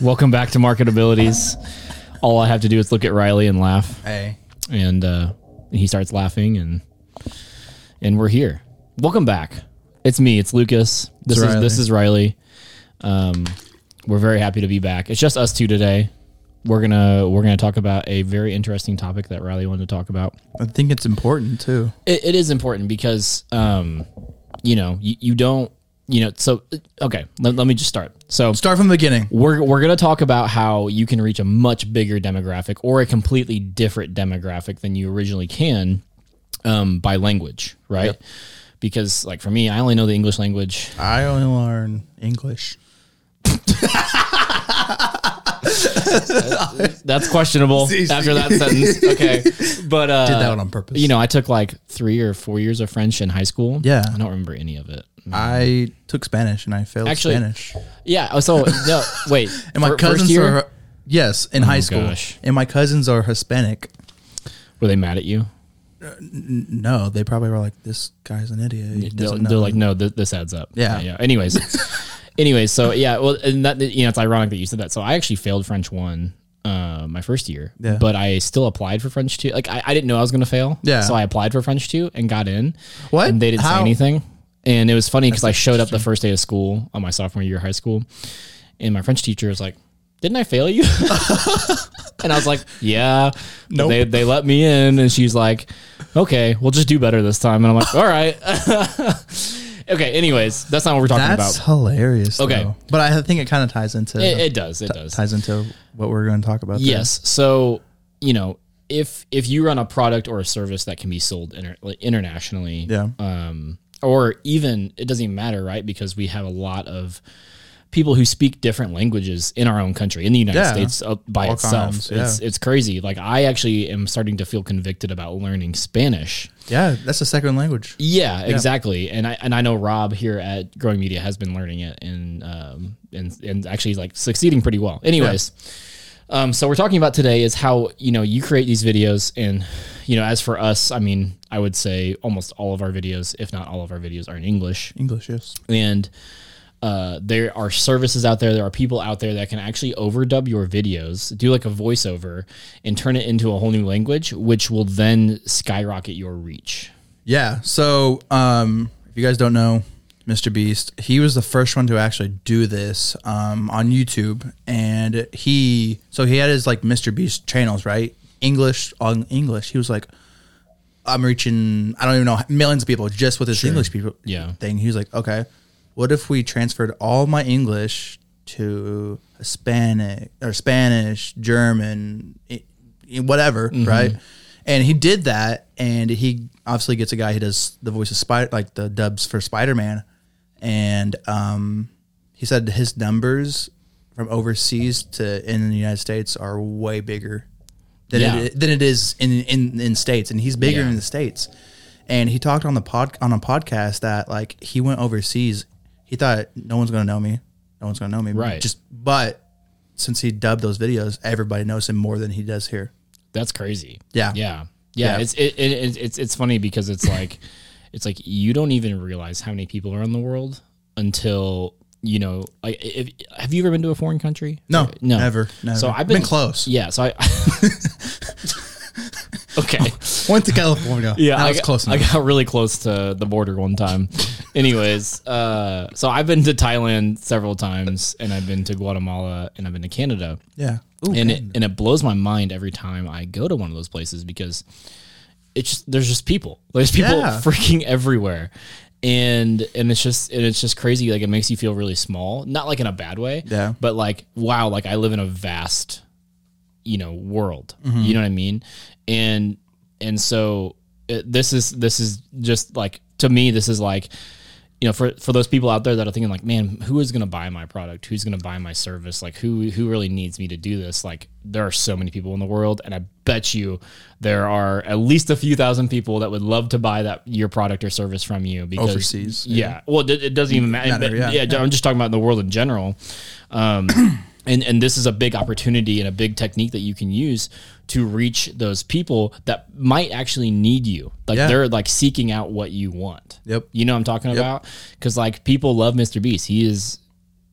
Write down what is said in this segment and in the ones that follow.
Welcome back to Marketabilities. All I have to do is look at Riley and laugh. Hey. And he starts laughing, and we're here. Welcome back. It's me. It's Lucas. This is Riley. We're very happy to be back. It's just us two today. We're gonna talk about a very interesting topic that Riley wanted to talk about. I think it's important too. It is important because you don't. So, okay, let me just start. So Start from the beginning. We're going to talk about how you can reach a much bigger demographic or a completely different demographic than you originally can by language, right? Yep. Because, like, for me, I only know the English language. I only learn English. That's questionable after that sentence. Okay. But did that one on purpose. I took like 3 or 4 years of French in high school. Yeah. I don't remember any of it. I took Spanish and I failed Spanish. Yeah. So no, wait. And my cousins are in high school. Gosh. And my cousins are Hispanic. Were they mad at you? No, they probably were like, "This guy's an idiot." They're like, "No, this adds up." Yeah. Anyways, so yeah, well, and that it's ironic that you said that. So I actually failed French 1 my first year, but I still applied for French 2. Like I didn't know I was going to fail, so I applied for French 2 and got in. What? And they didn't say anything. And it was funny because I showed up the first day of school on my sophomore year of high school, and my French teacher was like, "Didn't I fail you?" And I was like, "Yeah." Nope. They let me in, and she's like, "Okay, we'll just do better this time." And I'm like, "All right." Okay. Anyways, that's not what we're talking about. That's hilarious. Okay, though. But I think it kind of ties into it does ties into what we're going to talk about. Yes. There. So if you run a product or a service that can be sold internationally, or even, it doesn't even matter, right? Because we have a lot of people who speak different languages in our own country, in the United States by itself. It's crazy. Like, I actually am starting to feel convicted about learning Spanish. Yeah, that's a second language. Yeah, exactly. And I know Rob here at Growing Media has been learning it and actually like succeeding pretty well. Anyways, so we're talking about today is how, you create these videos, and, as for us, I mean, I would say almost all of our videos, if not all of our videos, are in English. English, yes. And there are services out there, there are people out there that can actually overdub your videos, do like a voiceover, and turn it into a whole new language, which will then skyrocket your reach. Yeah. So if you guys don't know, Mr. Beast, he was the first one to actually do this on YouTube, and he had his like Mr. Beast channels, right? English on English. He was like, I'm reaching, I don't even know, millions of people just with his English people thing. He was like, okay, what if we transferred all my English to Hispanic or Spanish, German, whatever, right? And he did that, and he obviously gets a guy who does the voice of Spider, like the dubs for Spider-Man. And he said his numbers from overseas to in the United States are way bigger than it is in States, and he's bigger in the States. And he talked on a podcast that like he went overseas. He thought no one's gonna know me, right? But since he dubbed those videos, everybody knows him more than he does here. That's crazy. Yeah. It's funny because it's like you don't even realize how many people are in the world until like have you ever been to a foreign country? No, never. So I've been close. Yeah, so I okay. Went to California. Yeah, I was close enough. I got really close to the border one time. Anyways, so I've been to Thailand several times, and I've been to Guatemala, and I've been to Canada. Yeah. Ooh, and it blows my mind every time I go to one of those places because there's just people. There's people freaking everywhere. And it's just crazy. Like, it makes you feel really small, not like in a bad way, but like, wow, like I live in a vast, world, you know what I mean? And so this is just like, to me, this is like, for those people out there that are thinking like, man, who is going to buy my product? Who's going to buy my service? Like who really needs me to do this? Like, there are so many people in the world, and I bet you there are at least a few thousand people that would love to buy your product or service from you because overseas. Yeah. Well, it doesn't even matter. I'm just talking about in the world in general. And this is a big opportunity and a big technique that you can use to reach those people that might actually need you. Like they're like seeking out what you want. Yep. You know what I'm talking about? Because like people love Mr. Beast. He is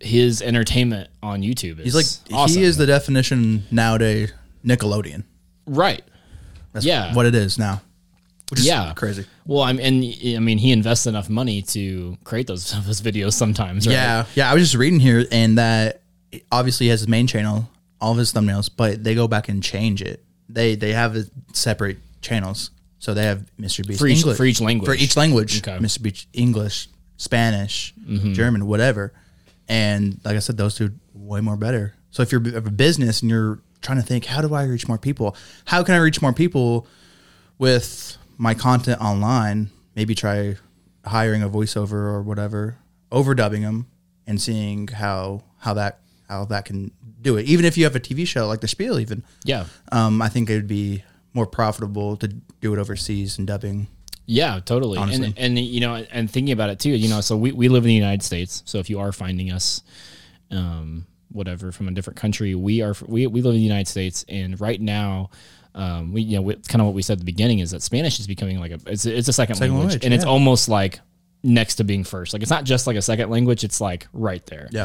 his entertainment on YouTube is He's like awesome. he is the definition nowadays Nickelodeon. Right. That's what it is now. Which is crazy. Well, I mean, he invests enough money to create those videos sometimes. Right? Yeah. I was just reading here, and that obviously he has his main channel, all of his thumbnails, but they go back and change it. They have separate channels, so they have Mr. Beast for each language. For each language, okay. Mr. Beast English, Spanish, German, whatever. And like I said, those two way more better. So if you're a business and you're trying to think, how do I reach more people? How can I reach more people with my content online? Maybe try hiring a voiceover or whatever, overdubbing them, and seeing how that can do it. Even if you have a TV show like The Spiel, even I think it would be more profitable to do it overseas and dubbing. Yeah, totally. Honestly. And you know, and thinking about it too, you know, so we live in the United States. So if you are finding us, whatever, from a different country, we live in the United States, and right now, kind of what we said at the beginning is that Spanish is becoming like it's a second language, and it's almost like next to being first. Like it's not just like a second language; it's like right there. Yeah.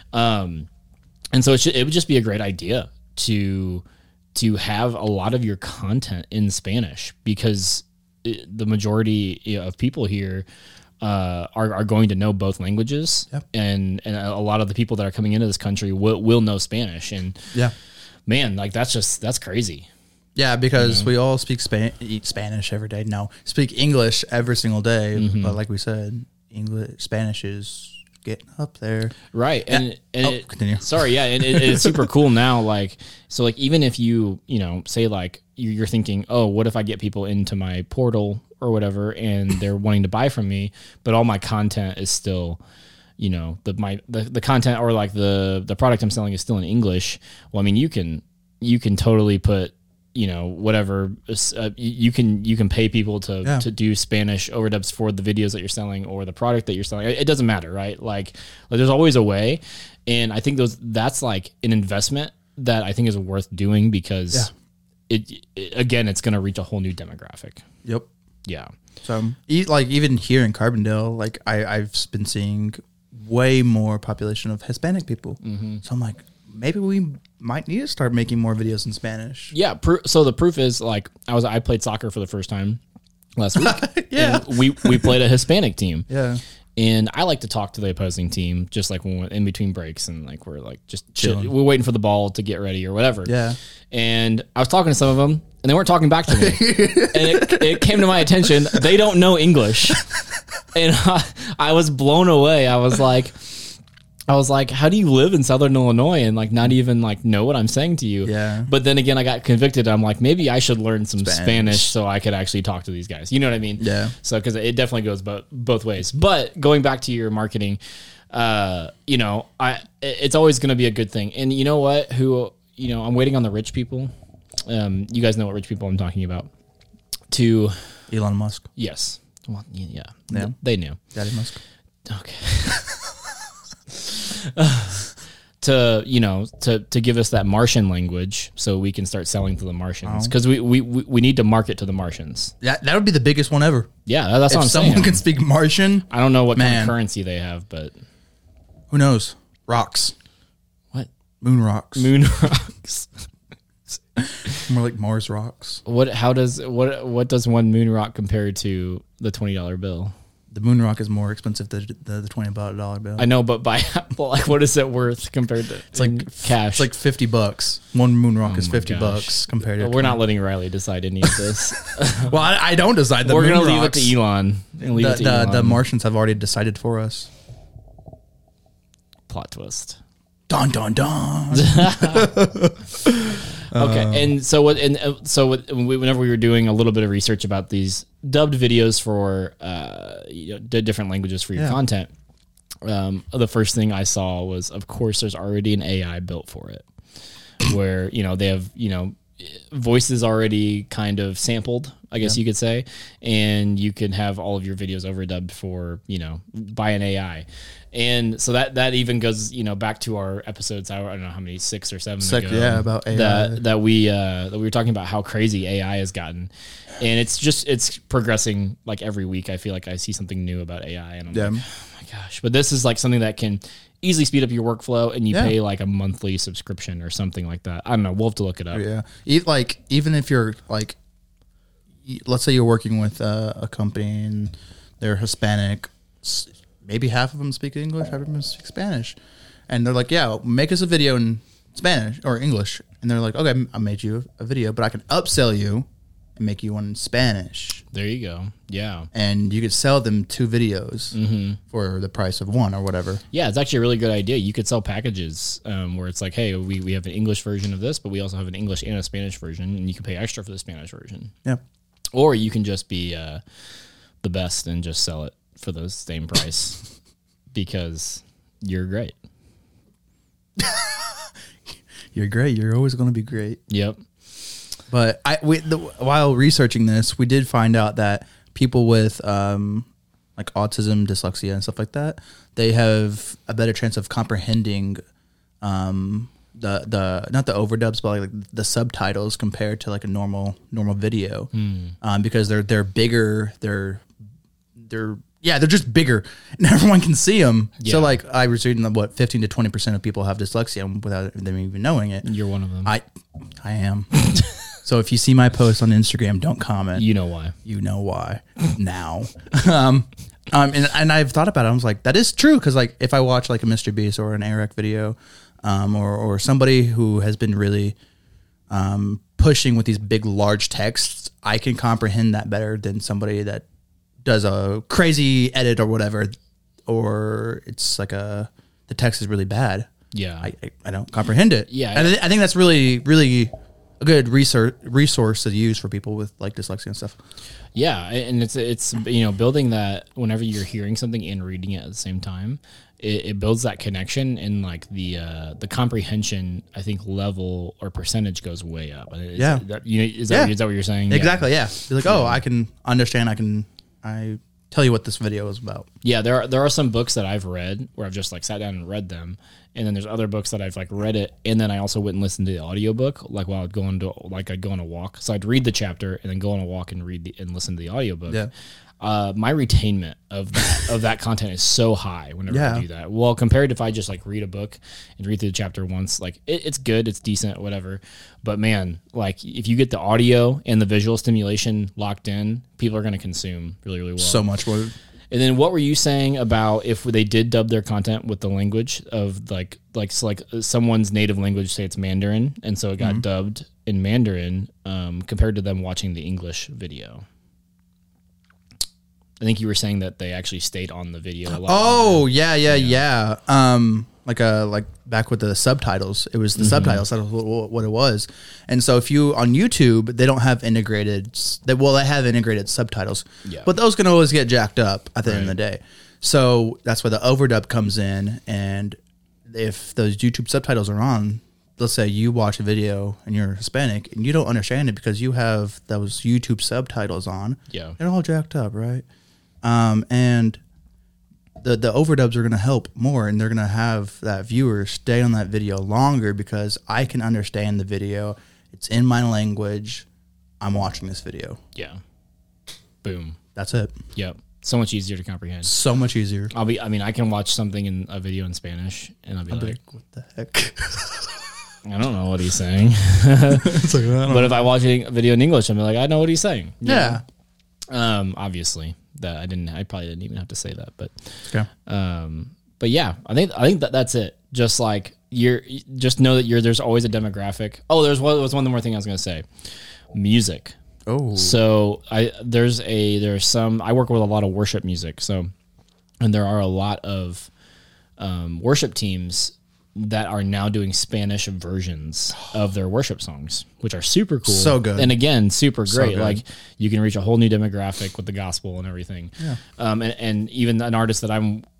And so it would just be a great idea to have a lot of your content in Spanish, because the majority of people here are going to know both languages, and a lot of the people that are coming into this country will know Spanish. And man, like that's crazy. Yeah, because we all speak eat Spanish every day. No, speak English every single day. But like we said, Spanish is getting up there, right? And continue. Sorry, yeah, and it's super cool now. Like, so like even if you say like you're thinking, oh, what if I get people into my portal or whatever, and they're wanting to buy from me, but all my content is still, the content or like the product I'm selling is still in English. Well, I mean, you can totally put, whatever, you can pay people to do Spanish overdubs for the videos that you're selling or the product that you're selling. It doesn't matter, right? Like there's always a way. And I think that's like an investment that I think is worth doing, because again, it's going to reach a whole new demographic. Yep. Yeah. So like even here in Carbondale, like I've been seeing way more population of Hispanic people. So I'm like, maybe we might need to start making more videos in Spanish. Yeah. So the proof is, like, I played soccer for the first time last week. Yeah. And we played a Hispanic team. Yeah. And I like to talk to the opposing team, just like when we're in between breaks, and like we're like just chilling. We're waiting for the ball to get ready or whatever. Yeah. And I was talking to some of them, and they weren't talking back to me. And it came to my attention, they don't know English. And I was blown away. I was like, how do you live in Southern Illinois and like not even like know what I'm saying to you? Yeah. But then again, I got convicted. I'm like, maybe I should learn some Spanish so I could actually talk to these guys. You know what I mean? Yeah. So, because it definitely goes both ways. But going back to your marketing, it's always going to be a good thing. And you know what? I'm waiting on the rich people. You guys know what rich people I'm talking about. To Elon Musk. Yes. Well, yeah. Yeah. They knew. Daddy Musk. Okay. to give us that Martian language so we can start selling to the Martians, because we need to market to the Martians. That would be the biggest one ever. Yeah, that's what I'm saying. If someone can speak Martian, I don't know what kind of currency they have, but who knows? Rocks. What? Moon rocks. Moon rocks. More like Mars rocks. What does one moon rock compare to the $20 bill? The moon rock is more expensive than the $20 bill. I know, but like, what is it worth compared to? It's like cash. It's like $50. One moon rock is $50 compared to. We're not letting Riley decide any of this. Well, I don't decide. We're gonna leave it to Elon. The Martians have already decided for us. Plot twist. Dun dun dun. Okay, and so whenever we were doing a little bit of research about these dubbed videos for different languages for your content, the first thing I saw was, of course, there's already an AI built for it, where they have voices already kind of sampled. I guess you could say, and you can have all of your videos overdubbed for, by an AI. And so that even goes, back to our episodes, I don't know how many, 6 or 7 ago. Yeah, about AI. That we were talking about how crazy AI has gotten. And it's progressing like every week. I feel like I see something new about AI, and I'm like, oh my gosh. But this is like something that can easily speed up your workflow, and you pay like a monthly subscription or something like that. I don't know. We'll have to look it up. Yeah. Even if you're like, let's say you're working with a company and they're Hispanic, maybe half of them speak English, half of them speak Spanish. And they're like, yeah, make us a video in Spanish or English. And they're like, okay, I made you a video, but I can upsell you and make you one in Spanish. There you go. Yeah. And you could sell them 2 videos for the price of 1 or whatever. Yeah, it's actually a really good idea. You could sell packages where it's like, hey, we have an English version of this, but we also have an English and a Spanish version, and you can pay extra for the Spanish version. Yeah. Or you can just be the best and just sell it for the same price because you're great. You're great. You're always going to be great. Yep. But while researching this, we did find out that people with like autism, dyslexia, and stuff like that, they have a better chance of comprehending the not the overdubs, but like the subtitles compared to like a normal video, because they're bigger, they're just bigger, and everyone can see them. Yeah. So like I was reading that 15 to 20% of people have dyslexia without them even knowing it. You're one of them. I am. So if you see my post on Instagram, don't comment. You know why. You know why now. And I've thought about it. I was like, that is true. Cause like if I watch like a Mr. Beast or an Eric video, or somebody who has been really, pushing with these big, large texts, I can comprehend that better than somebody that does a crazy edit or whatever, or it's like the text is really bad. Yeah. I don't comprehend it. Yeah. And I think that's really, really a good resource to use for people with like dyslexia and stuff. Yeah, and it's building that whenever you're hearing something and reading it at the same time, it builds that connection, and like the comprehension, I think, level or percentage goes way up. Is that what you're saying? Exactly. Yeah. You're like, I can understand. I tell you what this video is about. Yeah, there are some books that I've read where I've just like sat down and read them, and then there's other books that I've like read it, and then I also went and listened to the audiobook like while I'd go on a walk. So I'd read the chapter and then go on a walk and and listen to the audiobook. Yeah. My retainment of that content is so high whenever I do that. Well, compared to if I just like read a book and read through the chapter once, like it's good, it's decent, whatever. But man, like if you get the audio and the visual stimulation locked in, people are going to consume really, really well. So much more. And then what were you saying about if they did dub their content with the language of like someone's native language, say it's Mandarin, and so it got dubbed in Mandarin, compared to them watching the English video? I think you were saying that they actually stayed on the video a lot. Oh, yeah. Like back with the subtitles, it was the subtitles. That was what it was. And so if you on YouTube, they don't have integrated. They have integrated subtitles, but those can always get jacked up at the end of the day. So that's where the overdub comes in. And if those YouTube subtitles are on, let's say you watch a video and you're Hispanic and you don't understand it because you have those YouTube subtitles on. Yeah, they're all jacked up, right? And the overdubs are going to help more, and they're going to have that viewer stay on that video longer because I can understand the video. It's in my language. I'm watching this video. Yeah. Boom. That's it. Yep. So much easier to comprehend. So much easier. I can watch something in a video in Spanish and I'll be like, what the heck? I don't know what he's saying. But if I watch a video in English, I'm like, I know what he's saying. Yeah. Obviously that I probably didn't even have to say that, but, okay. But yeah, I think that's it. Just like just know that there's always a demographic. Oh, there's one more thing I was going to say. Music. Oh, so I work with a lot of worship music. So, and there are a lot of, worship teams that are now doing Spanish versions of their worship songs, which are super cool. So good. And again, super great. So like you can reach a whole new demographic with the gospel and everything. Yeah. And even an artist that I'm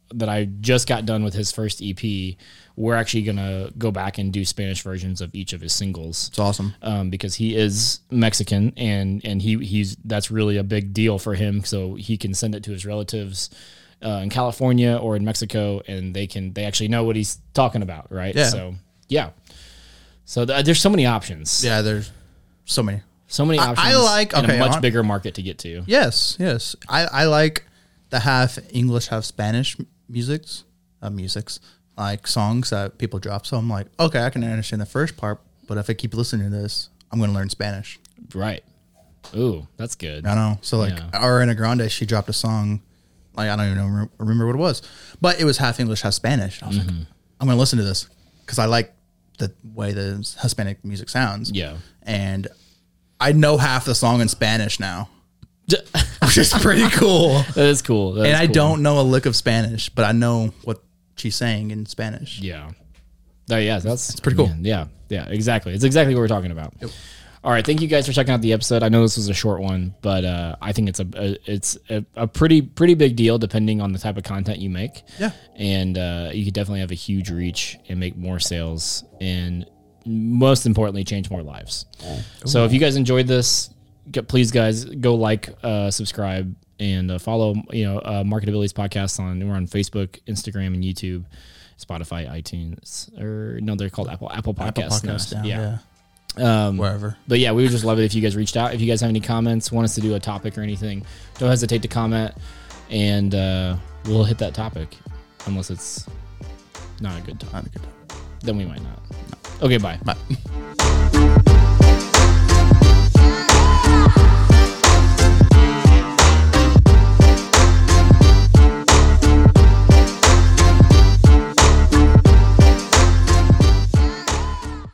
that I just got done with his first EP, we're actually gonna go back and do Spanish versions of each of his singles. It's awesome. Because he is Mexican and he's that's really a big deal for him. So he can send it to his relatives in California or in Mexico, and they actually know what he's talking about, right? Yeah. So yeah. So there's so many options. Yeah, there's so many. So many options. I like and a much bigger market to get to. Yes. I like the half English, half Spanish musics, like songs that people drop. So I'm like, okay, I can understand the first part, but if I keep listening to this, I'm going to learn Spanish. Right. Ooh, that's good. I know. So like Ariana Grande, she dropped a song, like I don't even remember what it was, but it was half English, half Spanish. I was like, I'm going to listen to this because I like the way the Hispanic music sounds. Yeah. And I know half the song in Spanish now, which is pretty cool. That is cool. I don't know a lick of Spanish, but I know what she's saying in Spanish. Yeah. Yeah, that's pretty cool. Man, yeah, exactly. It's exactly what we're talking about. Yep. All right, thank you guys for checking out the episode. I know this was a short one, but I think it's a pretty big deal depending on the type of content you make. Yeah. And you could definitely have a huge reach and make more sales and most importantly, change more lives. Ooh. So if you guys enjoyed this, please guys go like, subscribe, and follow Marketability's podcast we're on Facebook, Instagram, and YouTube, Spotify, iTunes, or no, they're called Apple Podcasts now. Yeah. Wherever. But yeah, we would just love it if you guys reached out. If you guys have any comments, want us to do a topic or anything, don't hesitate to comment, and we'll hit that topic, unless it's not a good topic. Then we might not. No. Okay, bye. Bye.